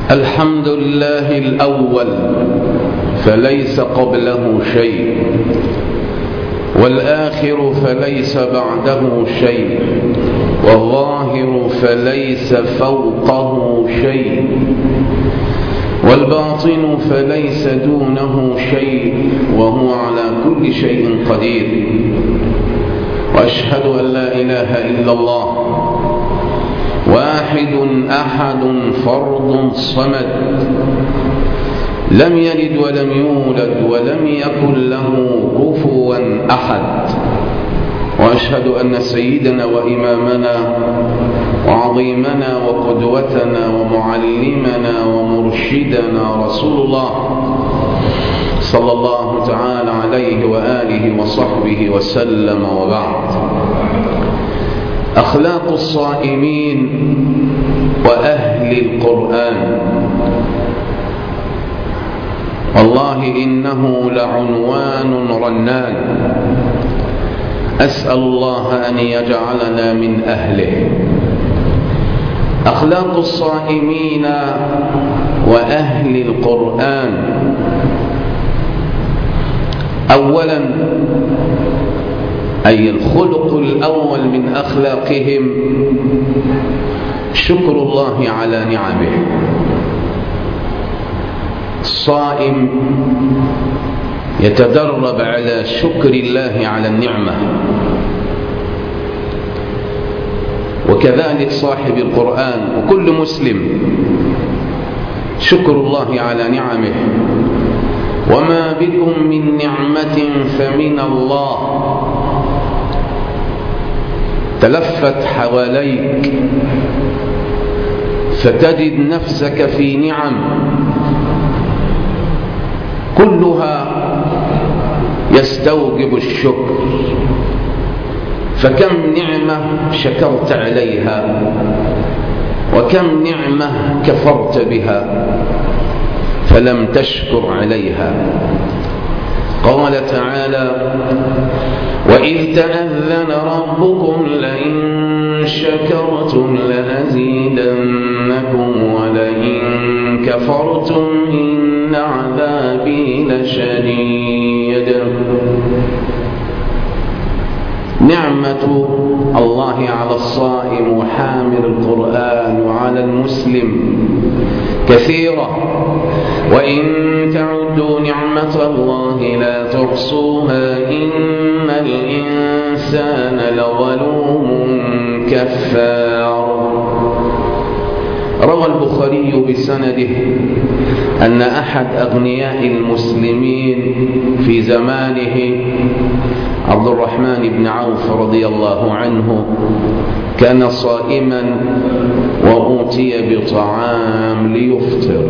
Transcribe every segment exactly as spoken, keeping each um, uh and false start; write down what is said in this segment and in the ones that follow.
الحمد لله الأول فليس قبله شيء، والآخر فليس بعده شيء، والظاهر فليس فوقه شيء، والباطن فليس دونه شيء، وهو على كل شيء قدير. وأشهد أن لا إله إلا الله واحد أحد فرد صمد، لم يلد ولم يولد ولم يكن له كفوا أحد. وأشهد أن سيدنا وإمامنا وعظيمنا وقدوتنا ومعلمنا ومرشدنا رسول الله صلى الله تعالى عليه وآله وصحبه وسلم، وبعد. أخلاق الصائمين وأهل القرآن، والله إنه لعنوان رنان، أسأل الله أن يجعلنا من أهله. أخلاق الصائمين وأهل القرآن، أولا أي الخلق الأول من أخلاقهم شكر الله على نعمه. الصائم يتدرب على شكر الله على النعمة، وكذلك صاحب القرآن وكل مسلم شكر الله على نعمه. وما بكم من نعمة فمن الله. تلفت حواليك فتجد نفسك في نعم كلها يستوجب الشكر، فكم نعمة شكرت عليها وكم نعمة كفرت بها فلم تشكر عليها. قال تعالى: وإذ تأذن ربكم لئن شكرتم لأزيدنكم ولئن كفرتم إن عذابي لشديد. نعمة الله على الصائم وحامل القرآن وعلى المسلم كثيرة، وإن تعدوا نعمة الله لا تحصوها إن الإنسان لظلوم كفار. روى البخاري بسنده أن أحد أغنياء المسلمين في زمانه عبد الرحمن بن عوف رضي الله عنه كان صائما وأوتي بطعام ليفطر،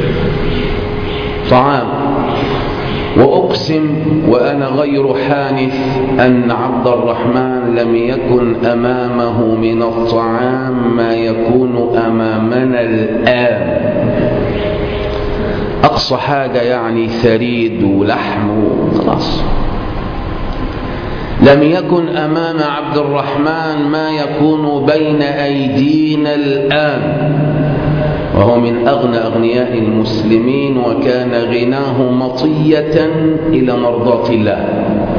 طعام، وأقسم وأنا غير حانث أن عبد الرحمن لم يكن أمامه من الطعام ما يكون أمامنا الآن، أقصى حاجة يعني ثريد ولحم وخلاص. لم يكن أمام عبد الرحمن ما يكون بين أيدينا الآن، وهو من أغنى أغنياء المسلمين، وكان غناه مطية إلى مرضاة الله،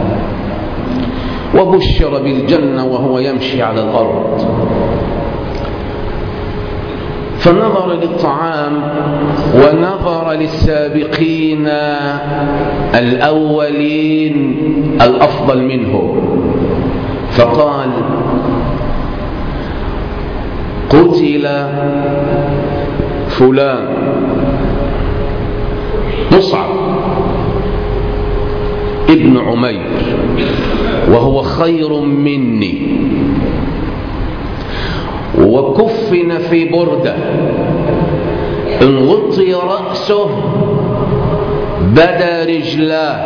وبشر بالجنة وهو يمشي على الأرض. فنظر للطعام ونظر للسابقين الأولين الأفضل منه، فقال: قتل فلان مصعب ابن عمير وهو خير مني، وكفن في بردة، إن غطي رأسه بدا رجلاه،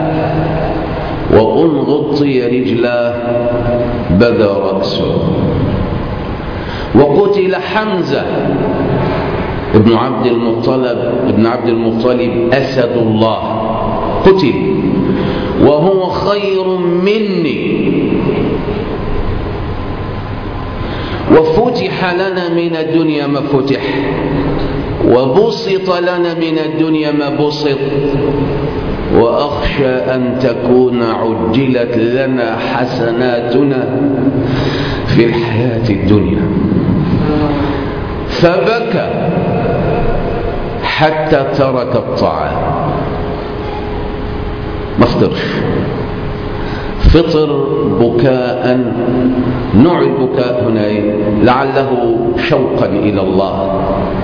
وإن غطي رجلاه بدا رأسه. وقتل حمزة ابن عبد المطلب ابن عبد المطلب أسد الله، قتل وهو خير مني، وفتح لنا من الدنيا ما فتح، وبسط لنا من الدنيا ما بسط، وأخشى أن تكون عجلت لنا حسناتنا في الحياة الدنيا. فبكى حتى ترك الطعام، ما فطرش، فطر بكاء. نوع البكاء هنا لعله شوقا إلى الله،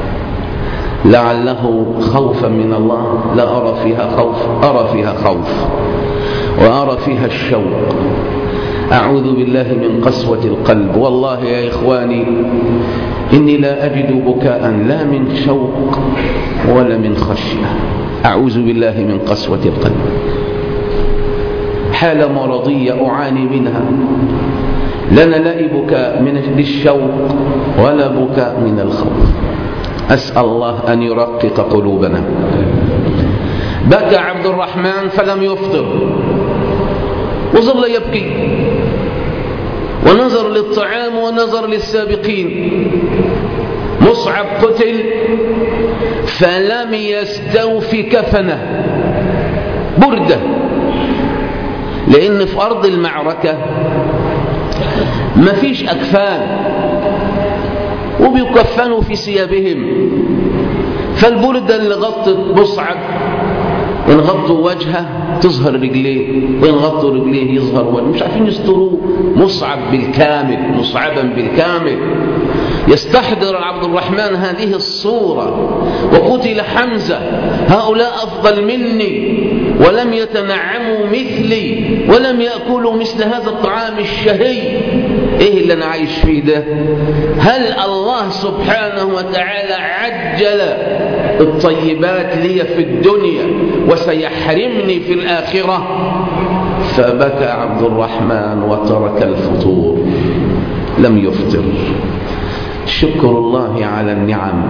لعله خوفا من الله. لا أرى فيها خوف، أرى فيها خوف وأرى فيها الشوق. أعوذ بالله من قسوة القلب. والله يا إخواني إني لا أجد بكاء لا من شوق ولا من خشية، أعوذ بالله من قسوة القلب. حالة مرضية أعاني منها، لنا لا بكاء من الشوق ولا بكاء من الخوف. أسأل الله أن يرقق قلوبنا. بكى عبد الرحمن فلم يفطر، وظل يبكي، ونظر للطعام ونظر للسابقين. مصعب قتل فلم يستوف كفنه، بردة، لأن في أرض المعركة ما فيش أكفان وبيكفنوا في ثيابهم، فالبردة اللي غطت مصعب إن غطوا وجهه تظهر رجليه، وإن غطوا رجليه يظهر وجهه، مش عارفين يستروه. مصعب بالكامل، مصعبا بالكامل. يستحضر عبد الرحمن هذه الصورة. وقتل حمزة، هؤلاء أفضل مني ولم يتنعموا مثلي ولم يأكلوا مثل هذا الطعام الشهي. إيه اللي أنا عايش فيه ده؟ هل الله سبحانه وتعالى عجل الطيبات لي في الدنيا وسيحرمني في الآخرة؟ فبكى عبد الرحمن وترك الفطور، لم يفطر. شكر الله على النعم،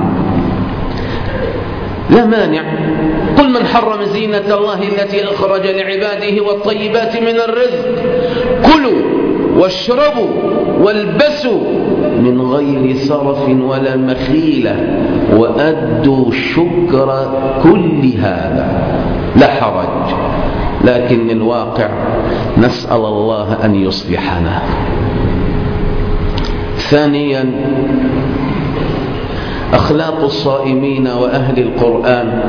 لا مانع. قل من حرم زينة الله التي أخرج لعباده والطيبات من الرزق، كلوا واشربوا والبسوا من غير سرف ولا مخيلة وأدوا شكر كل هذا، لا حرج. لكن الواقع نسأل الله أن يصلحنا. ثانيا، أخلاق الصائمين وأهل القرآن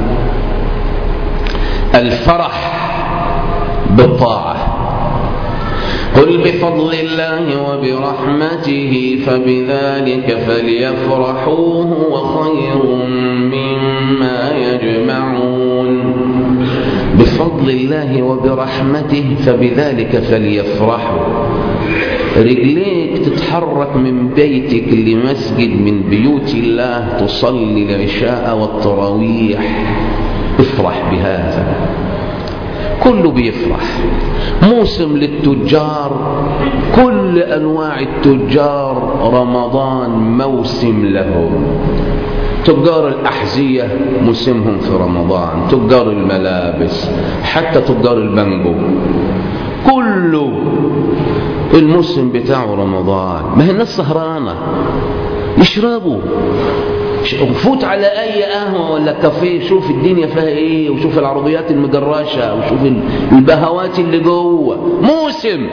الفرح بالطاعة. قل بفضل الله وبرحمته فبذلك فليفرحوا هو خير مما يجمعون. بفضل الله وبرحمته فبذلك فليفرحوا. رجليك تتحرك من بيتك لمسجد من بيوت الله تصلي العشاء والتراويح، افرح بهذا. كله بيفرح. موسم للتجار، كل أنواع التجار رمضان موسم لهم. تجار الأحذية موسمهم في رمضان، تجار الملابس، حتى تجار البنجو، كله الموسم بتاعه رمضان. ما هي الناس سهرانة يشربوا. فوت على أي قهوة ولا كافيه، شوف الدنيا فيها إيه، وشوف العربيات المجرشة، وشوف البهوات اللي جوه. موسم،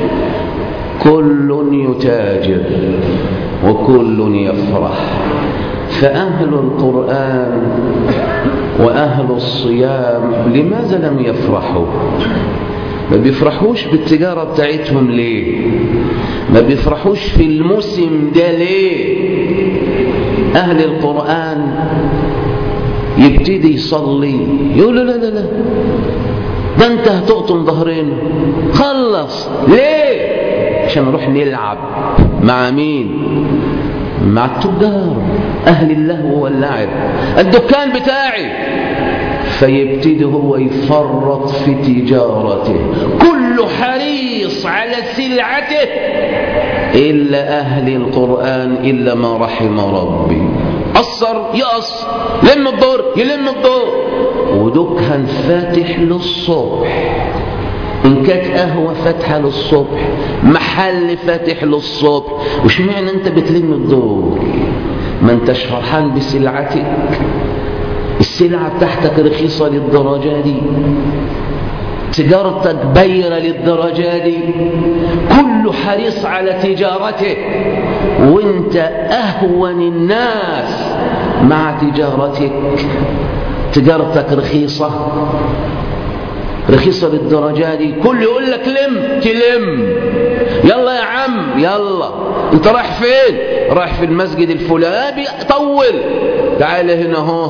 كل يتاجر وكل يفرح. فأهل القرآن وأهل الصيام لماذا لم يفرحوا؟ ما بيفرحوش بالتجارة بتاعتهم ليه؟ ما بيفرحوش في الموسم ده ليه؟ أهل القرآن يبتدي يصلي يقول لا لا لا ده انت هتقطم ظهرين، خلص. ليه؟ عشان نروح نلعب مع مين؟ مع التجار، أهل اللهو واللعب، الدكان بتاعي. فيبتدي هو يفرط في تجارته، كل حريص على سلعته إلا أهل القرآن إلا ما رحم ربي. قصر يقص، لم الدور يلم الدور، ودكان فاتح للصبح. إن كانت قهوة فاتحة للصبح، محل فاتح للصبح، وش معنى أنت بتلم الدور؟ ما انتش فرحان بسلعتك؟ السلعة بتاعتك رخيصة للدرجة دي؟ تجارتك بايرة للدرجة دي؟ كله حريص على تجارته وانت أهون الناس مع تجارتك. تجارتك رخيصة رخيصة للدرجة دي؟ كل يقول لك لم تلم، يلا يا عم يلا، انت رايح فين؟ رايح في المسجد الفلاني، طول تعال هنا اهو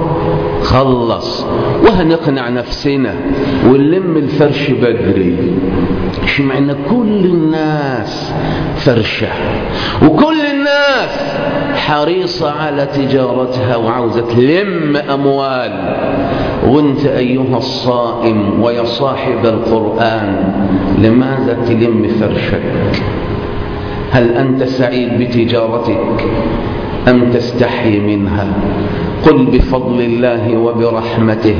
خلص، وهنقنع نفسنا ونلم الفرش بدري. اشمعنى كل الناس فرشة وكل الناس حريصة على تجارتها وعاوزة تلم أموال، وانت أيها الصائم ويا صاحب القرآن لماذا تلم فرشك؟ هل أنت سعيد بتجارتك أم تستحي منها؟ قل بفضل الله وبرحمته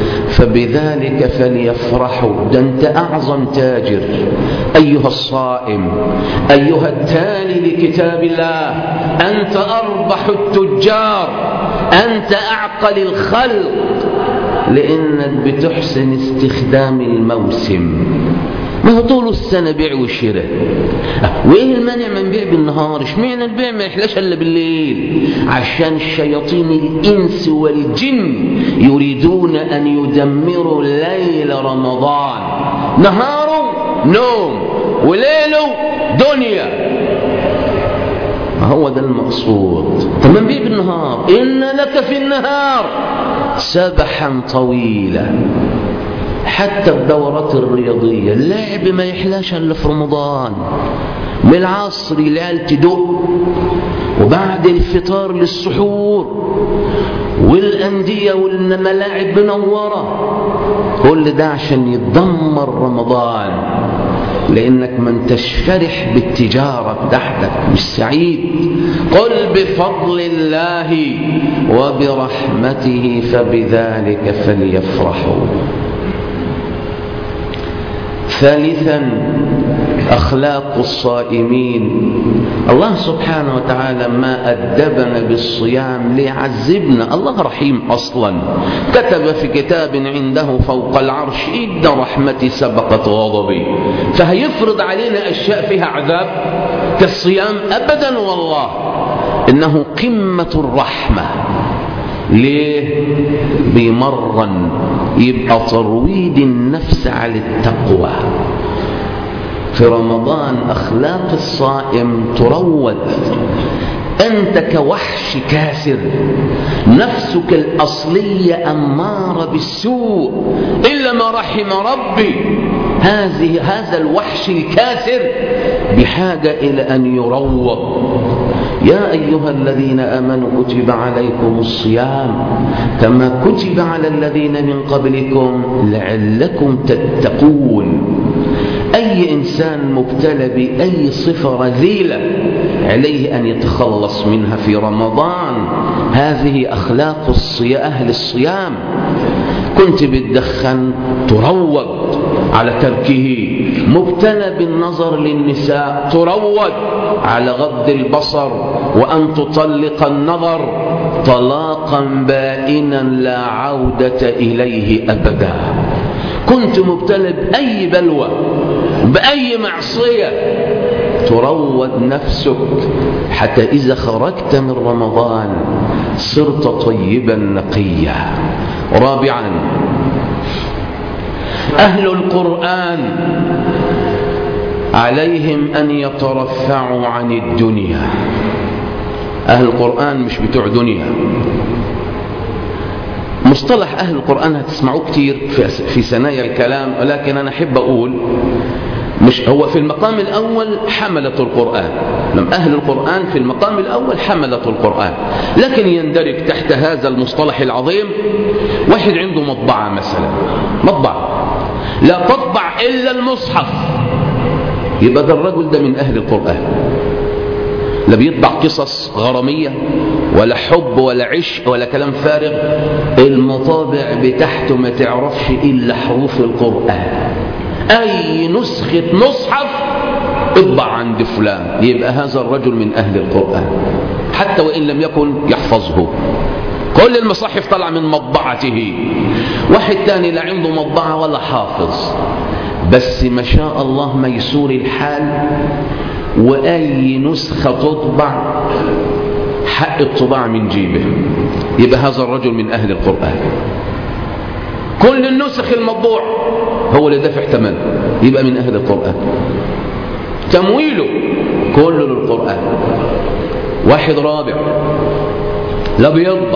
فبذلك فليفرحوا. ده أنت أعظم تاجر أيها الصائم، أيها التالي لكتاب الله، أنت أربح التجار، أنت أعقل الخلق، لأنك بتحسن استخدام الموسم. ما هو طول السنة بيع وشراء، وإيه المانع من بيع بالنهار؟ اشمعنى البيع ما يحلاش إلا بالليل؟ عشان الشياطين الإنس والجن يريدون أن يدمروا ليل رمضان. نهاره نوم وليله دنيا، ما هو ده المقصود. طب ما نبيع بالنهار، إن لك في النهار سبحا طويلا. حتى الدورات الرياضية اللعب ما يحلاش إلا في رمضان، من العصر العيال تدق وبعد الفطار للسحور، والأندية والملاعب منورة، كل ده عشان يتدمر رمضان، لأنك ما انتش فرح بالتجارة بتاعتك، مش سعيد. قل بفضل الله وبرحمته فبذلك فليفرحوا. ثالثا أخلاق الصائمين. الله سبحانه وتعالى ما أدبنا بالصيام ليعذبنا، الله رحيم أصلا، كتب في كتاب عنده فوق العرش إن رحمتي سبقت غضبي، فهيفرض علينا أشياء فيها عذاب كالصيام؟ أبدا والله، إنه قمة الرحمة. ليه؟ بيمرن، يبقى ترويض النفس على التقوى. في رمضان أخلاق الصائم تروض. أنت كوحش كاسر، نفسك الأصلية أمارة بالسوء إلا ما رحم ربي. هذه هذا الوحش الكاسر بحاجة إلى أن يروض. يا أيها الذين آمنوا كتب عليكم الصيام كما كتب على الذين من قبلكم لعلكم تتقون. أي إنسان مبتلى بأي صفة رذيلة عليه أن يتخلص منها في رمضان. هذه أخلاق أهل الصيام. كنت بتدخن تروض على تركه، مبتلى بالنظر للنساء تروض على غض البصر وأن تطلق النظر طلاقا بائنا لا عودة إليه أبدا. كنت مبتلى بأي بلوى بأي معصية تروض نفسك حتى إذا خرجت من رمضان صرت طيبا نقيا. رابعا أهل القرآن عليهم أن يترفعوا عن الدنيا. أهل القرآن مش بتوع دنيا. مصطلح أهل القرآن هتسمعوه كتير في ثنايا الكلام، ولكن أنا أحب أقول مش هو في المقام الأول حملة القرآن. لما أهل القرآن في المقام الأول حملة القرآن، لكن يندرج تحت هذا المصطلح العظيم واحد عنده مطبعة مثلا، مطبعة لا تطبع إلا المصحف، يبقى ده الرجل ده من أهل القرآن. لا بيطبع قصص غرامية ولا حب ولا عشق ولا كلام فارغ، المطابع بتاعته ما تعرفش إلا حروف القرآن. أي نسخة مصحف اطبع عند فلان، يبقى هذا الرجل من أهل القرآن حتى وإن لم يكن يحفظه. كل المصاحف طلع من مطبعته. واحد تاني لا عنده مطبعة ولا حافظ، بس ما شاء الله ميسور الحال، وأي نسخة تطبع حق الطباع من جيبه، يبقى هذا الرجل من أهل القرآن. كل النسخ المطبوع هو اللي دافع ثمن، يبقى من أهل القرآن. تمويله كله للقرآن. واحد رابع لا بيطبع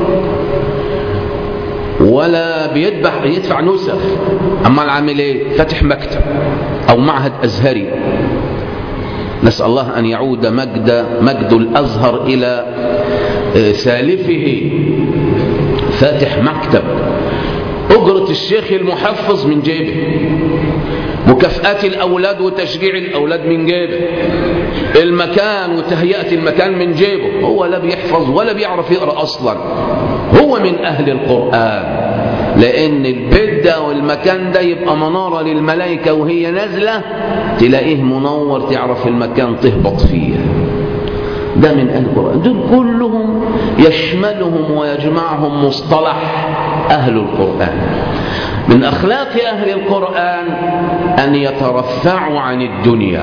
ولا بيدفع يدفع نسخ، أما العامل ايه؟ فتح مكتب أو معهد أزهري، نسأل الله أن يعود مجد مجد الأزهر إلى سالفه. فاتح مكتب، أجرة الشيخ المحفظ من جيبه، مكافآت الأولاد وتشجيع الأولاد من جيبه، المكان وتهيئة المكان من جيبه. هو لا بيحفظ ولا بيعرف يقرأ أصلا، هو من أهل القرآن. لأن البيت ده والمكان ده يبقى منارة للملائكة، وهي نازلة تلاقيه منور، تعرف المكان تهبط فيه. ده من أهل القرآن. دول كلهم يشملهم ويجمعهم مصطلح أهل القرآن. من أخلاق أهل القرآن أن يترفعوا عن الدنيا.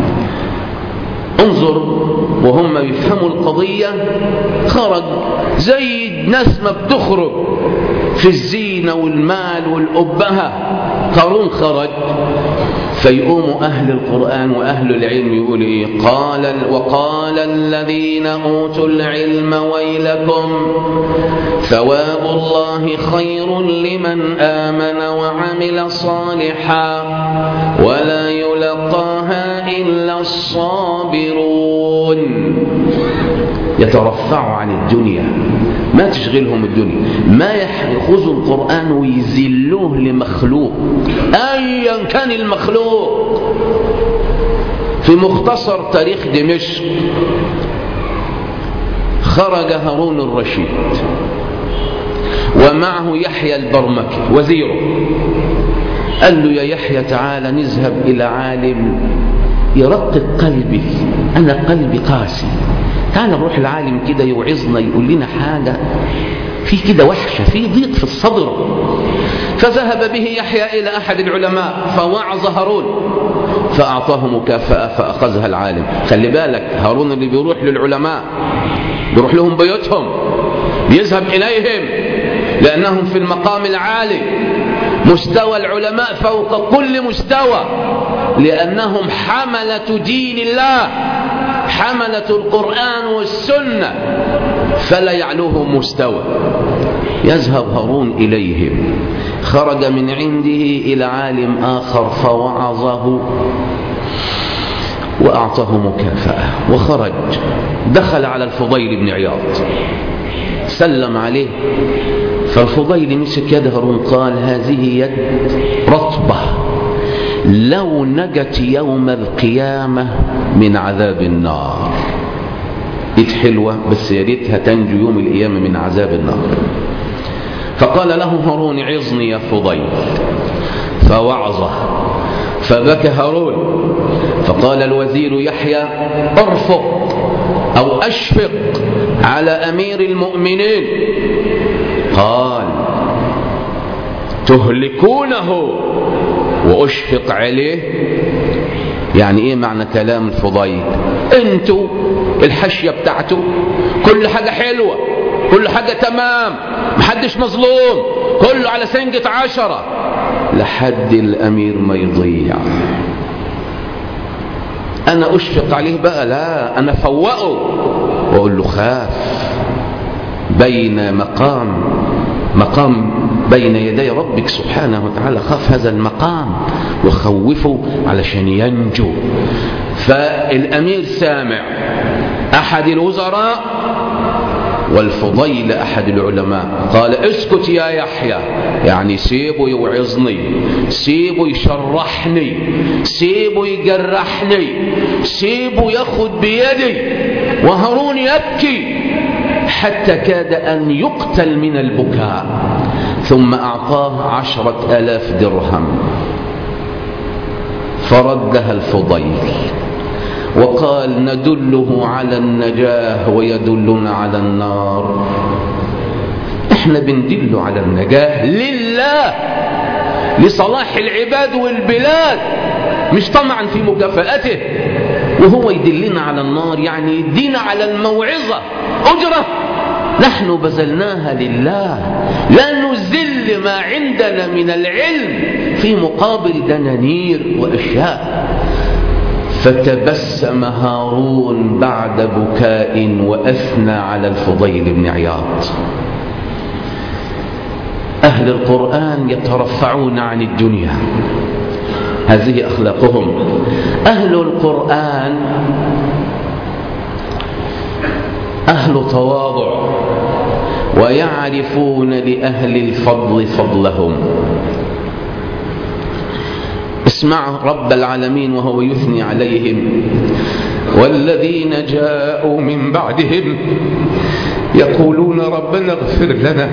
انظر وهم يفهموا القضية، خرج زي الناس ما بتخرج في الزينة والمال والأبهة. قارون خرج، فيقوم أهل القرآن وأهل العلم يقول إيه؟ قال وقال الذين أوتوا العلم ويلكم ثواب الله خير لمن آمن وعمل صالحا ولا يلقاها إلا الصابرون. يترفعوا عن الدنيا، ما تشغلهم الدنيا، ما يأخذوا القرآن ويزلوه لمخلوق أيا كان المخلوق. في مختصر تاريخ دمشق خرج هارون الرشيد ومعه يحيى البرمكي وزيره، قال له يا يحيى تعالى نذهب إلى عالم يرقق قلبي، أنا قلبي قاسي، تعالى نروح العالم كده يوعظنا، يقول لنا حاجة في كده وحشة، في ضيق في الصدر. فذهب به يحيى إلى أحد العلماء فوعظ هارون فأعطاه مكافأة فأخذها العالم. خلي بالك، هارون اللي بيروح للعلماء بيروح لهم بيوتهم، بيذهب إليهم لأنهم في المقام العالي، مستوى العلماء فوق كل مستوى، لأنهم حملة دين الله، حملة القرآن والسنة، فلا يعلوهم مستوى. يذهب هارون إليهم. خرج من عنده إلى عالم آخر فوعظه وأعطاه مكافأة وخرج. دخل على الفضيل بن عياض سلم عليه، فالفضيل مسك يد هارون قال هذه يد رطبة لو نجت يوم القيامة من عذاب النار. ايد حلوة بس يا ريتها تنجو يوم القيامة من عذاب النار. فقال له هارون عظني يا فضيل، فوعظه فبكى هارون. فقال الوزير يحيى ارفق أو أشفق على أمير المؤمنين. قال تهلكونه وأشفق عليه؟ يعني إيه معنى كلام الفضيل؟ أنتوا الحشية بتاعته كل حاجة حلوة، كل حاجة تمام، محدش مظلوم، كله على سنجة عشرة، لحد الأمير ما يضيع. أنا أشفق عليه بقى؟ لا، أنا فوقه وأقول له خاف بين مقام مقام بين يدي ربك سبحانه وتعالى، خاف هذا المقام وخوفه علشان ينجو. فالأمير سامع، أحد الوزراء والفضيل أحد العلماء قال اسكت يا يحيى، يعني سيبه يوعظني، سيبه يشرحني، سيبه يجرحني، سيبه ياخد بيدي. وهارون يبكي حتى كاد أن يقتل من البكاء، ثم أعطاه عشرة آلاف درهم. فردها الفضيل وقال ندله على النجاة ويدلنا على النار. احنا بندله على النجاة لله، لصلاح العباد والبلاد، مش طمعا في مكافأته، وهو يدلنا على النار يعني يدينا على الموعظة أجرة نحن بذلناها لله، لا نزل ما عندنا من العلم في مقابل دنانير وأشياء. فتبسم هارون بعد بكاء وأثنى على الفضيل بن عياض. أهل القرآن يترفعون عن الدنيا، هذه أخلاقهم. أهل القرآن أهل تواضع ويعرفون لأهل الفضل فضلهم. اسمع رب العالمين وهو يثني عليهم: والذين جاءوا من بعدهم يقولون ربنا اغفر لنا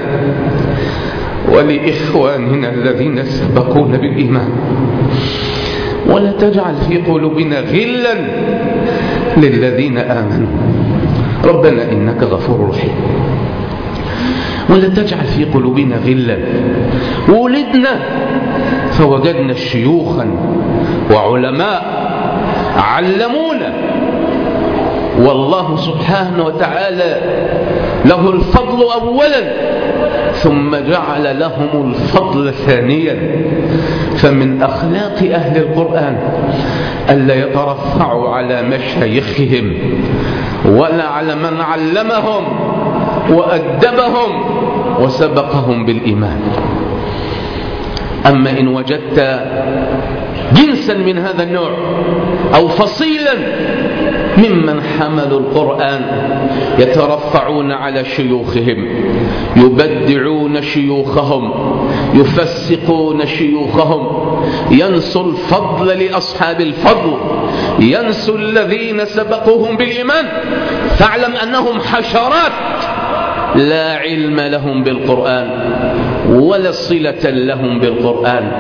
ولإخواننا الذين سبقونا بالإيمان ولا تجعل في قلوبنا غلا للذين آمنوا ربنا إنك غفور رحيم. ولا تجعل في قلوبنا غلا. ولدنا فوجدنا شيوخا وعلماء علمونا، والله سبحانه وتعالى له الفضل أولا ثم جعل لهم الفضل ثانيا. فمن أخلاق أهل القرآن ألا يترفعوا على مشايخهم ولا على من علمهم وأدبهم وسبقهم بالإيمان. أما إن وجدت جنسا من هذا النوع أو فصيلا ممن حملوا القرآن يترفعون على شيوخهم، يبدعون شيوخهم، يفسقون شيوخهم، ينسوا الفضل لأصحاب الفضل، ينسوا الذين سبقوهم بالإيمان، فاعلم أنهم حشرات لا علم لهم بالقرآن ولا صلة لهم بالقرآن.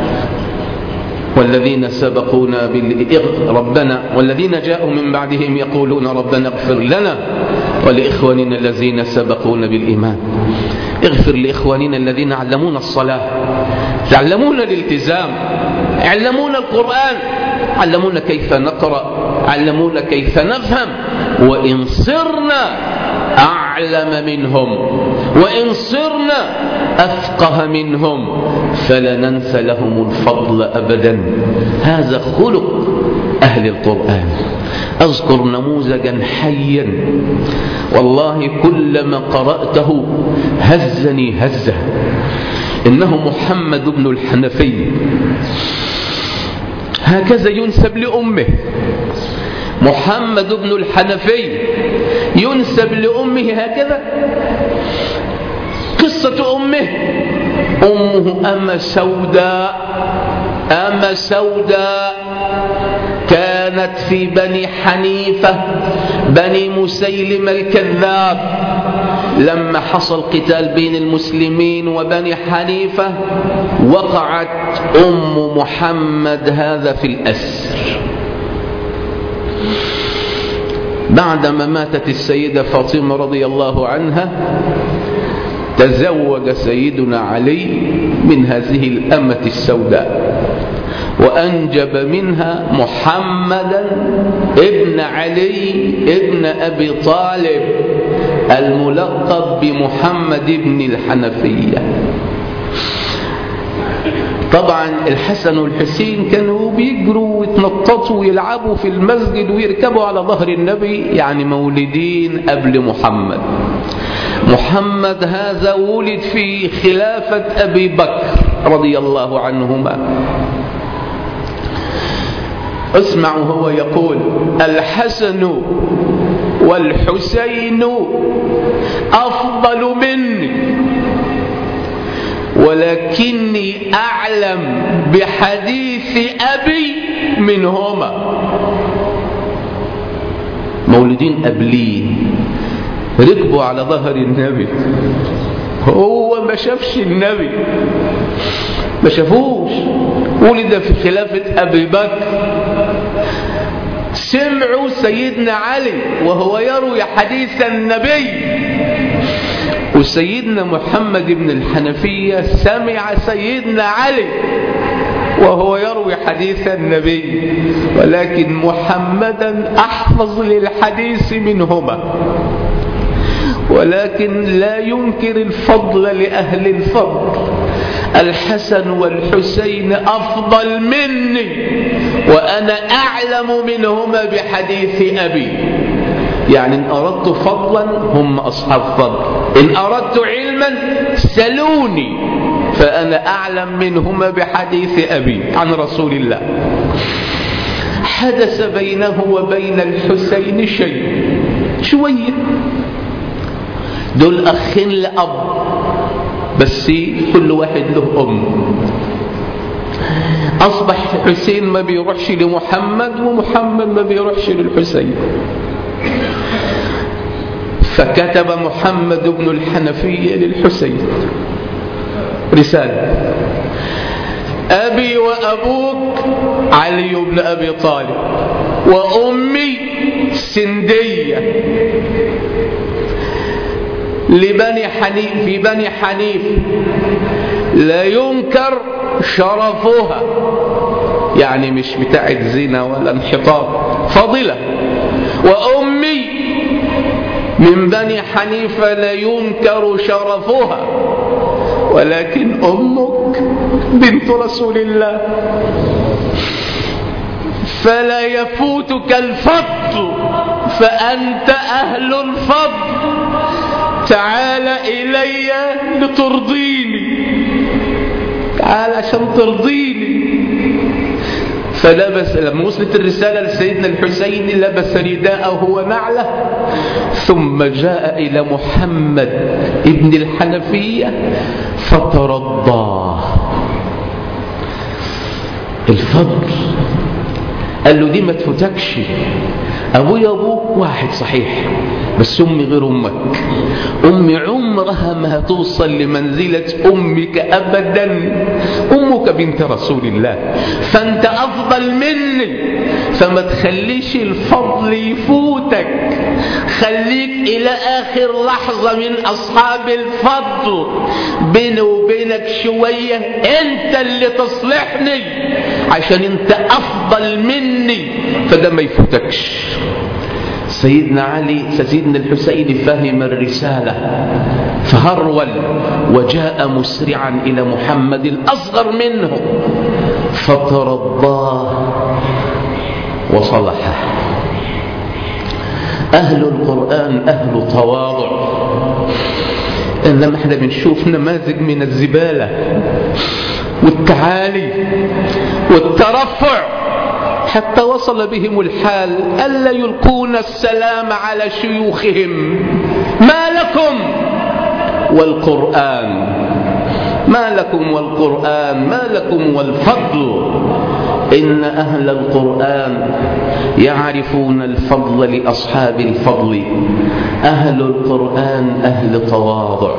والذين سبقونا ربنا والذين جاءوا من بعدهم يقولون ربنا اغفر لنا ولإخواننا الذين سبقونا بالإيمان. اغفر لإخواننا الذين علمونا الصلاة، علمونا الالتزام، علمونا القرآن، علمونا كيف نقرأ، علمونا كيف نفهم. وإن صرنا أعلم منهم وإن صرنا أفقه منهم فلا ننسى لهم الفضل أبدا. هذا خلق أهل القرآن. أذكر نموذجا حيا والله كلما قرأته هزني هزة. إنه محمد بن الحنفي، هكذا ينسب لأمه. محمد بن الحنفي ينسب لأمه هكذا. قصة أمه: أمه أم سوداء، أم سوداء كانت في بني حنيفة بني مسيلم الكذاب. لما حصل قتال بين المسلمين وبني حنيفة وقعت أم محمد هذا في الأسر. بعدما ماتت السيدة فاطمة رضي الله عنها تزوج سيدنا علي من هذه الأمة السوداء وأنجب منها محمدا ابن علي ابن أبي طالب الملقب بمحمد بن الحنفية. طبعا الحسن والحسين كانوا بيجروا ويتنططوا ويلعبوا في المسجد ويركبوا على ظهر النبي، يعني مولدين قبل محمد. محمد هذا ولد في خلافة أبي بكر رضي الله عنهما. اسمعوا هو يقول: الحسن والحسين أفضل مني ولكني أعلم بحديث أبي منهما. مولدين قبليه، ركبوا على ظهر النبي، هو ما شافش النبي ما شافوش. ولد في خلافة أبي بكر. سمعوا سيدنا علي وهو يروي حديث النبي، وسيدنا محمد بن الحنفية سمع سيدنا علي وهو يروي حديث النبي، ولكن محمدا أحفظ للحديث منهما. ولكن لا ينكر الفضل لأهل الفضل. الحسن والحسين أفضل مني وأنا أعلم منهما بحديث أبي. يعني إن أردت فضلا هم أصحاب فضل، إن أردت علما سلوني فأنا أعلم منهما بحديث أبي عن رسول الله. حدث بينه وبين الحسين شيء شوية، دول أخين لأب بس كل واحد له أم. أصبح الحسين ما بيروحش لمحمد ومحمد ما بيروحش للحسين. فكتب محمد بن الحنفية للحسين رسالة: أبي وأبوك علي بن أبي طالب، وأمي سندية لبني حنيف، في بني حنيف لا ينكر شرفها، يعني مش بتاعت زنا ولا انحطاط، فضيلة. وأمي من بني حنيفة لا ينكر شرفها، ولكن أمك بنت رسول الله، فلا يفوتك الفضل فأنت أهل الفضل، تعال إلي لترضيني، تعال عشان ترضيني. فلبس، لما وصلت الرسالة لسيدنا الحسين لبس رداءه ونعله، ثم جاء إلى محمد ابن الحنفية فترضاه. الفضل قال له: دي ما تفوتكش، أبويا أبوك واحد صحيح، بس أمي غير أمك. أمي عمرها ما هتوصل لمنزلة أمك أبدا، أمك بنت رسول الله، فأنت أفضل مني، فما تخليش الفضل يفوتك، خليك إلى آخر لحظة من أصحاب الفضل. بيني وبينك شوية، أنت اللي تصلحني عشان أنت أفضل مني، فده ما يفوتكش. سيدنا علي سيدنا الحسين فهم الرسالة فهرول وجاء مسرعا إلى محمد الأصغر منه فترضاه وصلحه. أهل القرآن أهل تواضع، إنما احنا بنشوف نماذج من الزبالة والتعالي والترفع، حتى وصل بهم الحال ألا يلقون السلام على شيوخهم. ما لكم والقرآن، ما لكم والقرآن، ما لكم والفضل. إن أهل القرآن يعرفون الفضل لأصحاب الفضل. أهل القرآن أهل تواضع.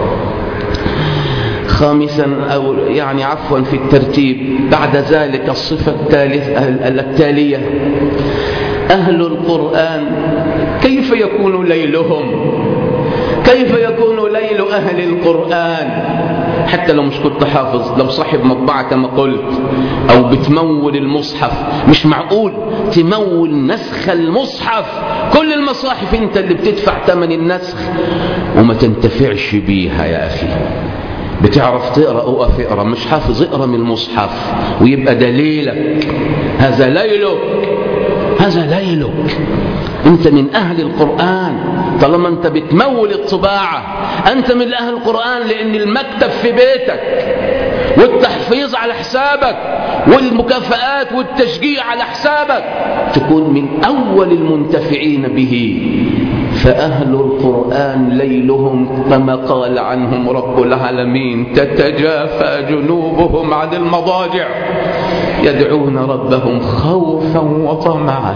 خامسا أو يعني عفوا في الترتيب بعد ذلك الصفة التالية: أهل القرآن كيف يكون ليلهم؟ كيف يكون ليل أهل القرآن؟ حتى لو مش كنت حافظ، لو صاحب مطبعة كما قلت أو بتمول المصحف، مش معقول تمول نسخ المصحف. كل المصاحف أنت اللي بتدفع ثمن النسخ وما تنتفعش بيها يا أخي. بتعرف تقرأ أقف اقرأ، مش حافظ اقرأ من المصحف ويبقى دليلك. هذا ليلك، هذا ليلك. أنت من أهل القرآن طالما أنت بتمول الطباعة، أنت من أهل القرآن، لأن المكتب في بيتك والتحفيظ على حسابك والمكافآت والتشجيع على حسابك، تكون من أول المنتفعين به. فأهل القرآن ليلهم كما قال عنهم رب العالمين: تتجافى جنوبهم عن المضاجع يدعون ربهم خوفا وطمعا.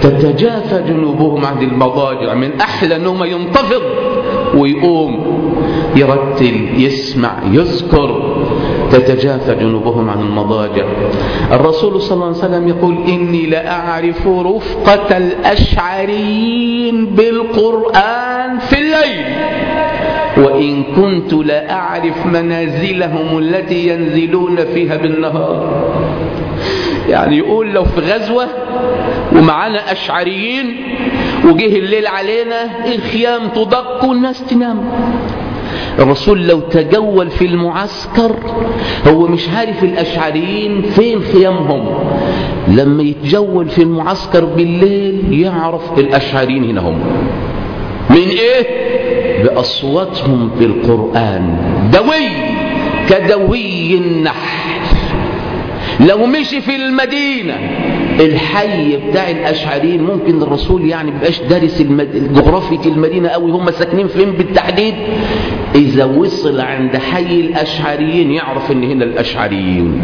تتجافى جنوبهم عن المضاجع، من أحلى نوم ينتفض ويقوم يرتل يسمع يذكر. تتجافى جنوبهم عن المضاجع. الرسول صلى الله عليه وسلم يقول إني لأعرف رفقة الأشعريين بالقرآن في الليل وإن كنت لأعرف منازلهم التي ينزلون فيها بالنهار. يعني يقول لو في غزوة ومعانا أشعريين وجه الليل علينا الخيام تدق والناس تنام، الرسول لو تجول في المعسكر هو مش عارف الأشعريين فين خيامهم، لما يتجول في المعسكر بالليل يعرف الأشعريين هنا هم من ايه؟ بأصواتهم بالقرآن، دوي كدوي النحل. لو مشي في المدينة الحي بتاع الأشعريين ممكن الرسول يعني مبقاش دارس المد... جغرافية المدينة قوي هم ساكنين فين بالتحديد، إذا وصل عند حي الأشعريين يعرف إن هنا الأشعريين.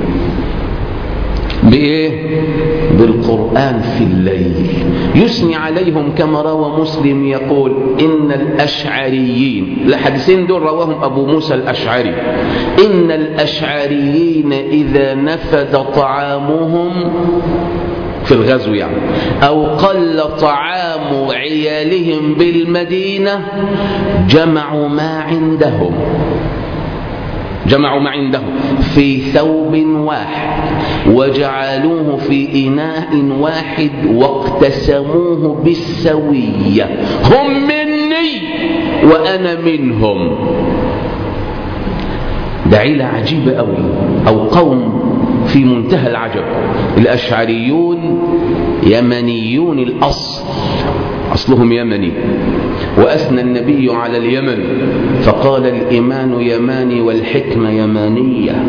بإيه؟ بالقرآن في الليل. يثني عليهم كما روى مسلم يقول إن الأشعريين، الحديثين دول رواهم أبو موسى الأشعري، إن الأشعريين إذا نفد طعامهم في الغزو يعني أو قل طعام عيالهم بالمدينة جمعوا ما عندهم جمعوا ما عندهم في ثوب واحد وجعلوه في إناء واحد واقتسموه بالسوية، هم مني وأنا منهم. ده عيلة عجيبة أوي أو قوم في منتهى العجب. الأشعريون يمنيون الأصل، أصلهم يمني، وأثنى النبي على اليمن فقال الإيمان يماني والحكمة يمانية.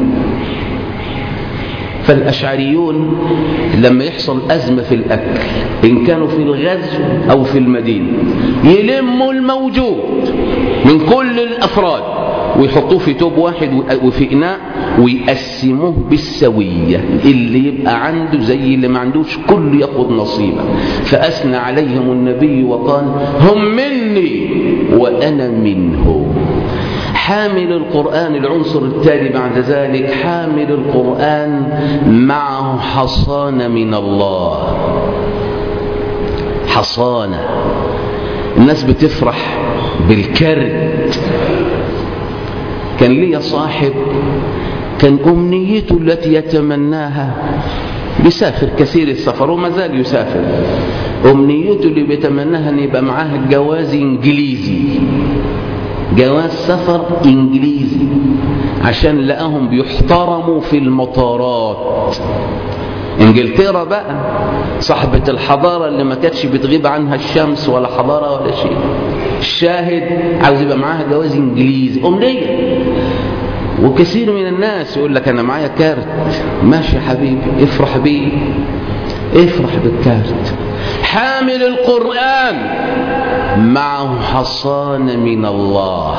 فالأشعريون لما يحصل أزمة في الأكل إن كانوا في الغزو أو في المدينة يلموا الموجود من كل الأفراد ويحطوه في توب واحد وفي إناء ويقسموه بالسوية، اللي يبقى عنده زي اللي ما عندوش كل ياخد نصيبه. فأثنى عليهم النبي وقال هم مني وأنا منهم. حامل القرآن، العنصر التالي بعد ذلك، حامل القرآن معه حصانة من الله. حصانة. الناس بتفرح بالكرت. كان لي صاحب كان أمنيته التي يتمناها، بيسافر كثير السفر وما زال يسافر، أمنيته اللي بيتمناها أن يبقى معاه جواز إنجليزي، جواز سفر إنجليزي، عشان لقاهم بيحترموا في المطارات. إنجلترا بقى صاحبة الحضارة اللي ما كانتش بتغيب عنها الشمس ولا حضارة ولا شيء. الشاهد عاوز يبقى معاها جواز إنجليزي، أمنية. وكثير من الناس يقول لك أنا معايا كارت، ماشي يا حبيبي افرح بيه، افرح بالكارت. حامل القرآن معه حصانة من الله.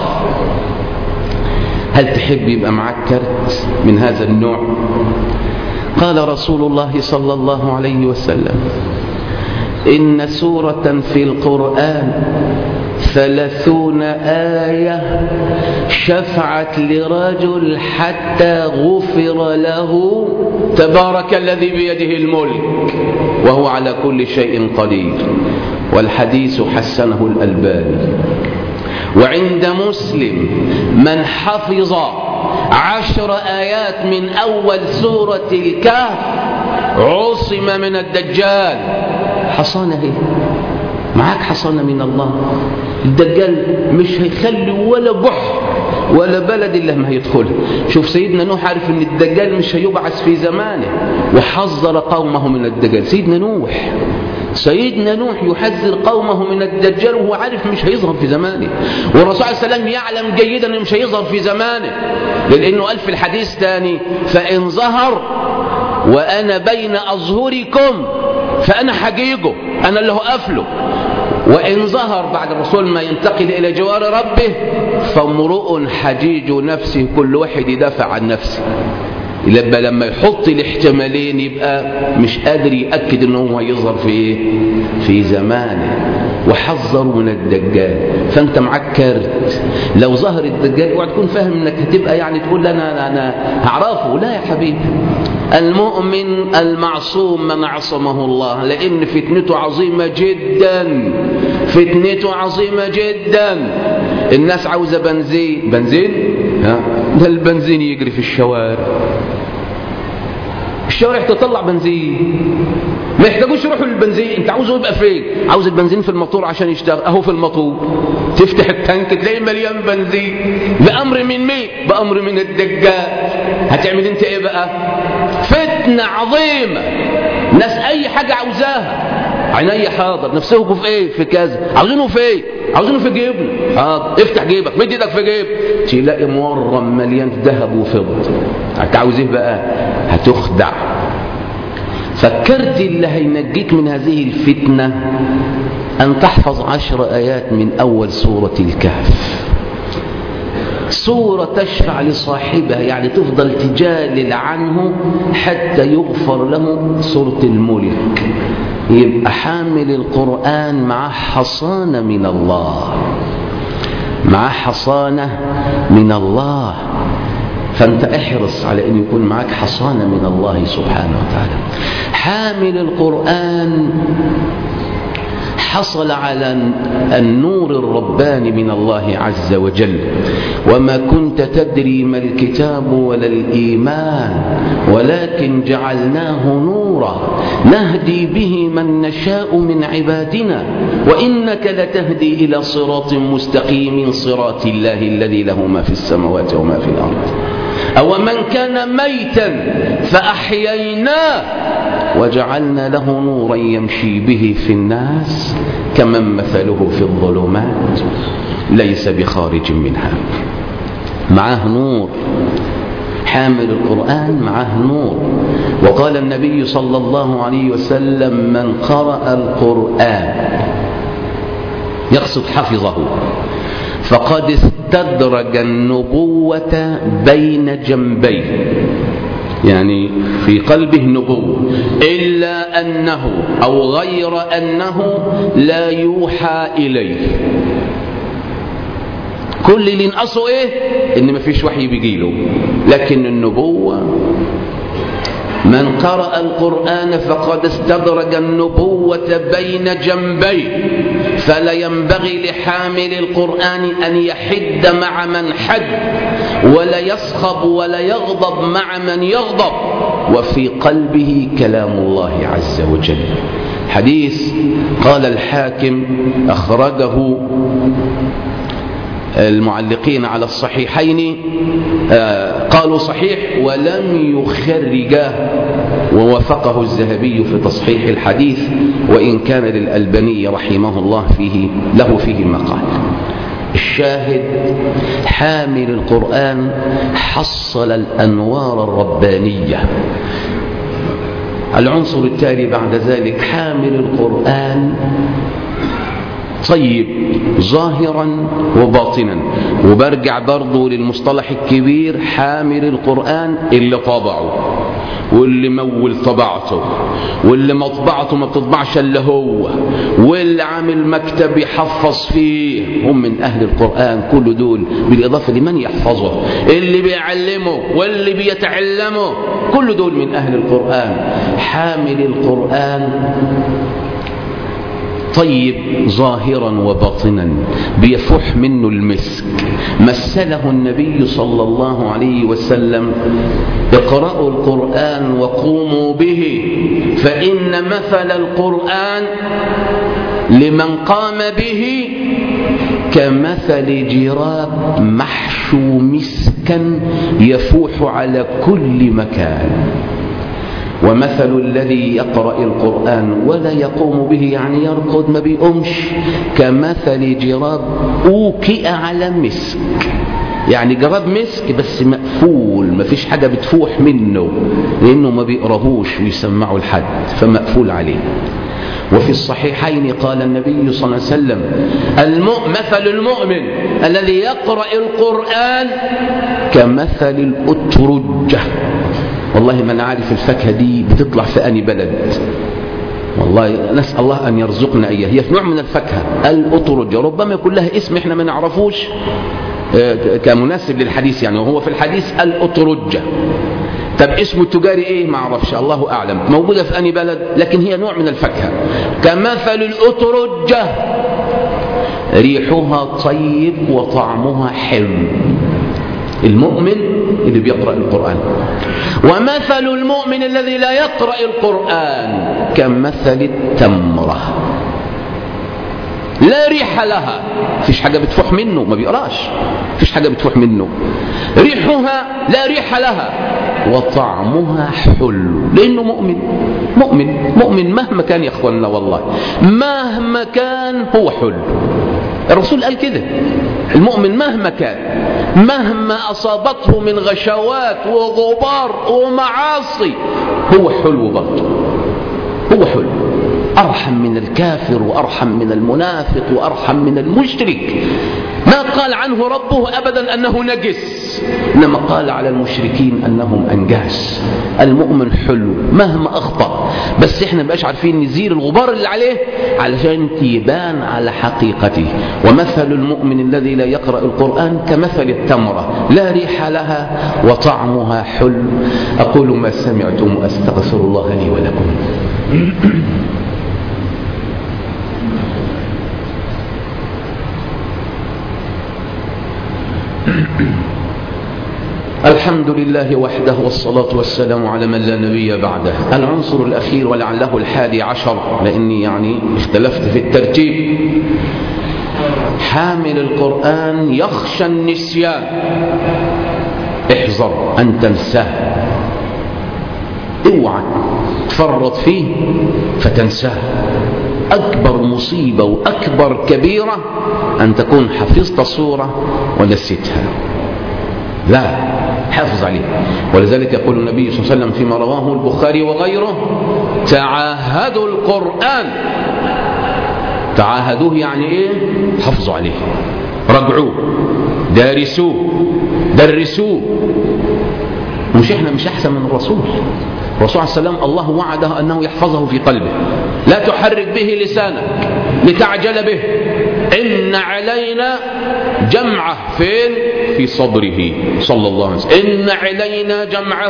هل تحب يبقى معك كارت من هذا النوع؟ قال رسول الله صلى الله عليه وسلم إن سورة في القرآن ثلاثون آية شفعت لرجل حتى غفر له تبارك الذي بيده الملك وهو على كل شيء قدير. والحديث حسنه الألباني. وعند مسلم من حفظ عشر آيات من أول سورة الكهف عصم من الدجال. حصانة هي معاك، حصانة من الله. الدجال مش هيخلي ولا بحر ولا بلد إلا ما هيدخلها. شوف سيدنا نوح عارف ان الدجال مش هيبعث في زمانه وحذر قومه من الدجال. سيدنا نوح سيدنا نوح يحذر قومه من الدجال وهو عارف مش هيظهر في زمانه، والرسول عليه السلام يعلم جيدا انه مش هيظهر في زمانه، لانه قال في الحديث ثاني فإن ظهر وأنا بين أظهركم فأنا حجيجه، أنا اللي هقفله. وإن ظهر بعد الرسول ما ينتقل إلى جوار ربه فامرؤ حجيج نفسه، كل واحد يدافع عن نفسه. لما لما يحط الاحتمالين يبقى مش قادر يأكد ان هو يظهر في ايه؟ في زمانه. وحذروا من الدجال. فانت معاك كارت، لو ظهر الدجال اوعى تكون فاهم انك هتبقى يعني تقول انا انا هعرفه. لا يا حبيبي، المؤمن المعصوم من عصمه الله، لان فتنته عظيمه جدا، فتنته عظيمه جدا. الناس عاوزه بنزين، بنزين ها، ده البنزين يجري في الشوارع، الشوارع تطلع بنزين، ما يحتاجوش يروحوا للبنزين. انت عاوزه يبقى فين؟ عاوز البنزين في الموتور عشان يشتغل، اهو في الموتور، تفتح التانك تلاقيه مليان بنزين. بأمر من مين؟ بأمر من الدجال. هتعمل انت ايه بقى؟ فتنة عظيمة، ناس اي حاجة عاوزاها، عيني حاضر، نفسهم في ايه؟ في كذا، عاوزينه في ايه؟ عاوزينه في جيبه، حاضر، افتح جيبك، مد ايدك في جيب، تلاقي مورم مليان ذهب وفضة. انت عاوز ايه بقى؟ هتخدع. فكرت اللي هينجيك من هذه الفتنة أن تحفظ عشر آيات من أول سورة الكهف. سورة تشفع لصاحبها، يعني تفضل تجادل عنه حتى يغفر له. سورة الملك. يبقى حامل القرآن مع حصانة من الله، مع حصانة من الله. فأنت احرص على أن يكون معك حصانة من الله سبحانه وتعالى. حامل القرآن حصل على النور الرباني من الله عز وجل. وما كنت تدري ما الكتاب ولا الإيمان ولكن جعلناه نورا نهدي به من نشاء من عبادنا وإنك لتهدي إلى صراط مستقيم صراط الله الذي له ما في السماوات وما في الأرض. أو من كان ميتا فأحييناه وجعلنا له نورا يمشي به في الناس كمن مثله في الظلمات ليس بخارج منها. معه نور، حامل القرآن معه نور. وقال النبي صلى الله عليه وسلم: من قرأ القرآن يقصد حفظه فقد استدرج النبوة بين جنبيه، يعني في قلبه نبوة، إلا أنه أو غير أنه لا يوحى إليه. كل اللي نقصه إيه؟ إن ما فيش وحي بيجيله، لكن النبوة. من قرأ القرآن فقد استدرج النبوة بين جنبيه، فلا ينبغي لحامل القرآن أن يحد مع من حد ولا يصخب ولا يغضب مع من يغضب، وفي قلبه كلام الله عز وجل. حديث قال الحاكم أخرجه المعلقين على الصحيحين، آه قالوا صحيح ولم يخرجاه، ووافقه الذهبي في تصحيح الحديث، وإن كان للألباني رحمه الله فيه له فيه مقال. الشاهد: حامل القرآن حصل الأنوار الربانية. العنصر التالي بعد ذلك: حامل القرآن طيب ظاهرا وباطنا. وبرجع برضو للمصطلح الكبير: حامل القرآن اللي طبعه واللي مول طبعته واللي مطبعته ما بتطبعش الا هو واللي عامل مكتب يحفظ فيه، هم من أهل القرآن. كل دول بالإضافة لمن يحفظه، اللي بيعلمه واللي بيتعلمه، كل دول من أهل القرآن. حامل القرآن طيب ظاهرا وباطنا، بيفح منه المسك. مثله النبي صلى الله عليه وسلم: اقرأوا القرآن وقوموا به، فإن مثل القرآن لمن قام به كمثل جراب محشو مسكا يفوح على كل مكان. ومثل الذي يقرأ القرآن ولا يقوم به، يعني يرقد ما بيقومش، كمثل جراب أوكئ على مسك، يعني جراب مسك بس مقفول، ما فيش حاجة بتفوح منه لأنه ما بيقرهوش ويسمعوا الحد، فمقفول عليه. وفي الصحيحين قال النبي صلى الله عليه وسلم: مثل المؤمن الذي يقرأ القرآن كمثل الأترجة، والله ما أنا عارف الفاكهة دي بتطلع في أني بلد، والله نسأل الله أن يرزقنا إياه. هي في نوع من الفاكهة الأطرج، ربما يكون لها اسم إحنا ما نعرفوش كمناسب للحديث يعني، وهو في الحديث الأطرجة. طب اسمه التجاري إيه؟ ما أعرفش، الله أعلم. موجودة في أني بلد، لكن هي نوع من الفاكهة. كمثل الأطرجة ريحها طيب وطعمها حلو. المؤمن اللي بيقرأ القرآن. ومثل المؤمن الذي لا يقرأ القرآن كمثل التمرة لا ريح لها، فيش حاجة بتفوح منه، ما بيقراش، فيش حاجة بتفوح منه، ريحها لا ريح لها وطعمها حلو، لأنه مؤمن. مؤمن مؤمن مهما كان يا أخواننا، والله مهما كان هو حلو. الرسول قال كده، المؤمن مهما كان، مهما أصابته من غشوات وغبار ومعاصي هو حلو برضه، هو حلو. أرحم من الكافر وأرحم من المنافق وأرحم من المشرك. ما قال عنه ربه أبدا أنه نجس، إنما قال على المشركين أنهم أنجاس. المؤمن حلو مهما أخطأ، بس إحنا مبقاش عارفين نزيل الغبار اللي عليه علشان يبان على حقيقته. ومثل المؤمن الذي لا يقرأ القرآن كمثل التمرة لا ريح لها وطعمها حلو. أقول ما سمعتم وأستغفر الله لي ولكم. الحمد لله وحده والصلاة والسلام على من لا نبي بعده. العنصر الأخير ولعله الحادي عشر، لأني يعني اختلفت في الترتيب. حامل القرآن يخشى النسيان، احذر أن تنساه، اوعى تفرط فيه فتنساه. أكبر مصيبة وأكبر كبيرة أن تكون حفظت صورة ونسيتها، لا، حافظ عليه. ولذلك يقول النبي صلى الله عليه وسلم فيما رواه البخاري وغيره: تعاهدوا القرآن. تعاهدوه يعني ايه؟ حفظوا عليه، رجعوه، دارسوه، درسوه. مش احنا مش احسن من الرسول؟ الرسول عليه السلام الله وعده أنه يحفظه في قلبه. لا تحرك به لسانك لتعجل به، إن علينا جمعه. فين؟ في صدره صلى الله عليه وسلم. إن علينا جمعه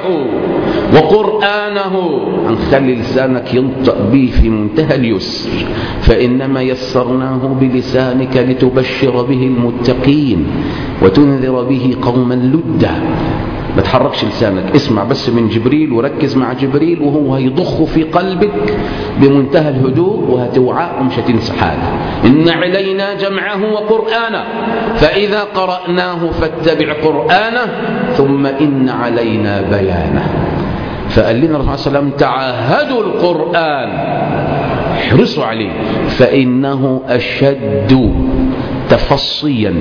وقرآنه. هنخلي لسانك ينطق به في منتهى اليسر. فإنما يسرناه بلسانك لتبشر به المتقين وتنذر به قوما لدا. ما تحركش لسانك، اسمع بس من جبريل وركز مع جبريل وهو هيضخ في قلبك بمنتهى الهدوء وهتوعى ومش هتنسى حاجة. إن علينا جمعه وقرآنه فإذا قرأناه فاتبع قرآنه ثم إن علينا بيانه. فقال لنا الرسول صلى الله عليه وسلم: تعاهدوا القرآن، احرصوا عليه، فإنه أشد تفصيا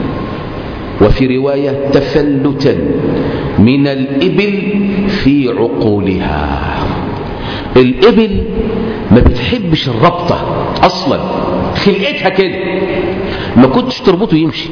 وفي رواية تفلتا من الإبل في عقولها. الإبل ما بتحبش الربطة أصلا، خلقتها كده، ما كنتش تربطه يمشي.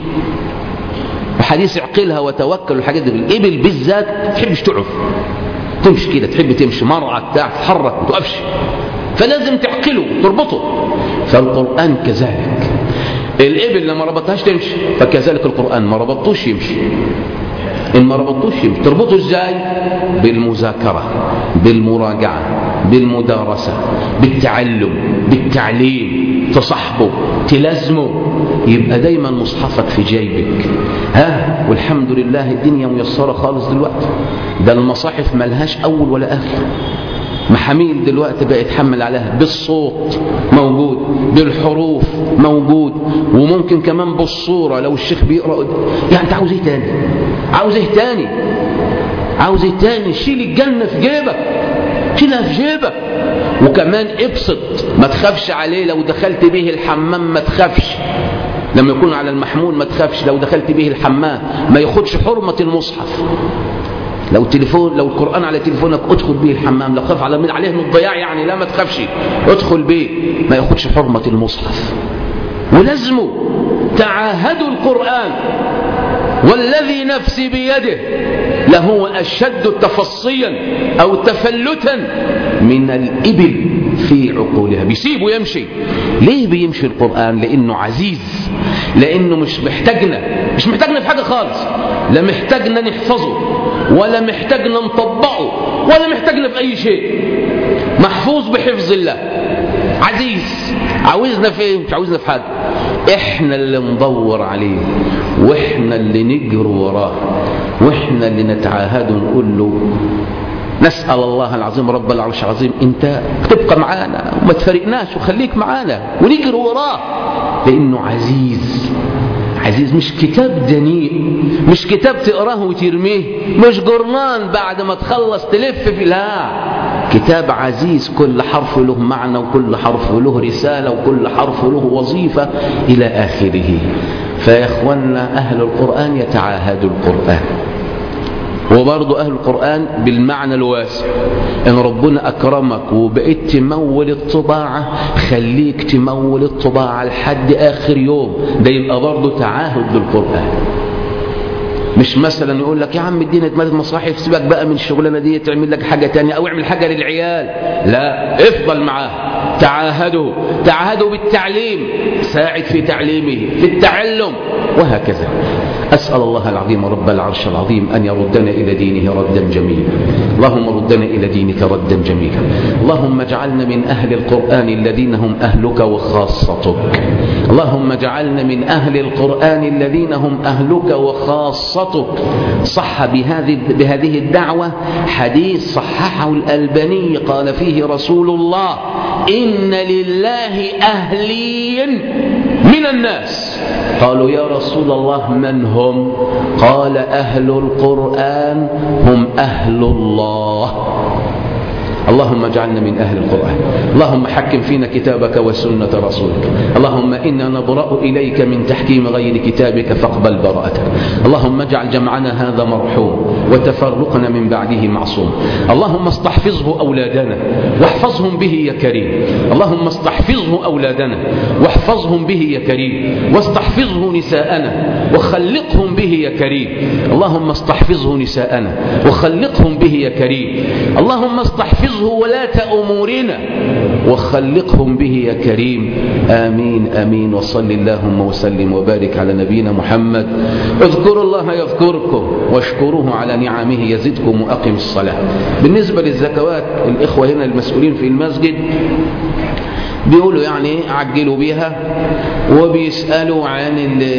وحديث اعقلها وتوكل والحاجات دي، الإبل بالذات ما تحبش تقف، تمشي كده، تحب تمشي مرعى بتاع تتحرك ما تقفش، فلازم تعقله تربطه. فالقرآن كذلك، الإبل لما ربطهاش تمشي، فكذلك القرآن ما ربطوش يمشي. إن ما ربطوش يمشي، تربطه إزاي؟ بالمذاكرة، بالمراجعة، بالمدارسة، بالتعلم، بالتعليم، تصحبه، تلازمه، يبقى دايما مصحفك في جيبك. ها، والحمد لله الدنيا ميسرة خالص دلوقتي، ده المصاحف ملهاش أول ولا آخر. محاميل دلوقتي بقى يتحمل عليها بالصوت موجود، بالحروف موجود، وممكن كمان بالصورة لو الشيخ بيقرأ. يعني انت عاوز ايه تاني؟ عاوز ايه تاني؟ عاوز ايه تاني؟ شيل الجنة في جيبك، شيلها في جيبك. وكمان ابسط، ما تخافش عليه لو دخلت به الحمام، ما تخافش لما يكون على المحمول، ما تخافش لو دخلت به الحمام، ما ياخدش حرمة المصحف. لو تليفون، لو القرآن على تليفونك ادخل به الحمام، لو خاف على من عليه من الضياع يعني، لا ما تخافش، ادخل به، ما ياخدش حرمة المصحف. ولازمه تعاهدوا القرآن والذي نفسي بيده لهو أشد تفصيا أو تفلتا من الإبل في عقولها. بيسيبه يمشي. ليه بيمشي القرآن؟ لأنه عزيز، لأنه مش محتاجنا مش محتاجنا في حاجة خالص، لا محتاجنا نحفظه ولا محتاجنا نطبقه ولا محتاجنا في أي شيء، محفوظ بحفظ الله، عزيز. عاوزنا في ايه؟ مش عاوزنا في حاجة، احنا اللي ندور عليه واحنا اللي نجري وراه واحنا اللي نتعاهده ونقول له نسأل الله العظيم رب العرش العظيم انت تبقى معانا وما تفارقناش وخليك معانا ونجري وراه، لانه عزيز. عزيز، مش كتاب دنيء، مش كتاب تقراه وترميه، مش جرنان بعد ما تخلص تلف في، لا، كتاب عزيز، كل حرف له معنى وكل حرف له رسالة وكل حرف له وظيفة إلى آخره. فيا إخواننا أهل القرآن يتعاهدوا القرآن، وبرضو أهل القرآن بالمعنى الواسع. إن ربنا أكرمك وبقيت تمول الطباعة، خليك تمول الطباعة لحد آخر يوم، ده يبقى برضو تعاهد للقرآن. مش مثلا يقول لك يا عم ادينا اتمادة مصاحف، سيبك بقى من الشغلانة دي، تعمل لك حاجة تانية أو اعمل حاجة للعيال. لا، افضل معاه، تعاهدوا تعاهدوا بالتعليم، ساعد في تعليمه، في التعلم، وهكذا. أسأل الله العظيم رب العرش العظيم أن يردنا إلى دينه ردا جميلا. اللهم ردنا إلى دينك ردا جميلا. اللهم اجعلنا من أهل القرآن الذين هم أهلك وخاصتك. اللهم اجعلنا من أهل القرآن الذين هم أهلك وخاصتك. صح بهذه بهذه الدعوة حديث صححه الألباني، قال فيه رسول الله: إن لله أهلين من الناس. قالوا يا رسول الله من هم؟ قال أهل القرآن هم أهل الله. اللهم اجعلنا من أهل القرآن. اللهم حكم فينا كتابك وسنة رسولك. اللهم إنا نبرأ إليك من تحكيم غير كتابك فاقبل براءتك. اللهم اجعل جمعنا هذا مرحوم وتفرقنا من بعده معصوم. اللهم استحفظه أولادنا واحفظهم به يا كريم. اللهم استحفظه أولادنا واحفظهم به يا كريم، واستحفظه نساءنا وخلقهم به يا كريم. اللهم استحفظه نساءنا وخلقهم به يا كريم. اللهم استحفظه ولاة أمورنا وخلقهم به يا كريم. آمين آمين. وصل اللهم وسلم وبارك على نبينا محمد. اذكروا الله يذكركم واشكروه على نعمه يزدكم وأقم الصلاة. بالنسبة للزكوات، الإخوة هنا المسؤولين في المسجد بيقولوا يعني عجلوا بيها، وبيسألوا عن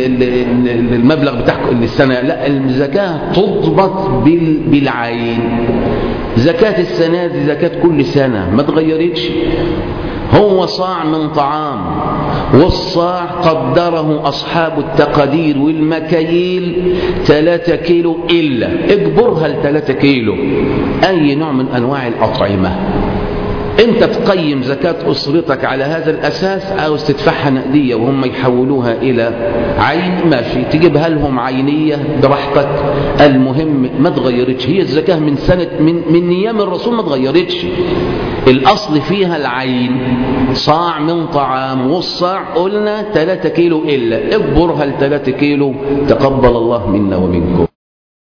المبلغ بتاع السنة. لا، الزكاة تضبط بالعين. زكاة السنة دي زكاة كل سنة، ما تغيرتش. هو صاع من طعام، والصاع قدره أصحاب التقدير والمكاييل ثلاثة كيلو، إلا اجبرها لثلاثة كيلو أي نوع من أنواع الأطعمة. انت تقيم زكاة أسرتك على هذا الأساس، عاوز تدفعها نقدية وهم يحولوها إلى عين، ماشي، تجيبها لهم عينية براحتك. المهم ما تغيرتش، هي الزكاة من سنة من, من أيام الرسول ما تغيرتش. الأصل فيها العين، صاع من طعام، والصاع قلنا ثلاثة كيلو إلا اجبرها لثلاثة كيلو. تقبل الله منا ومنكم.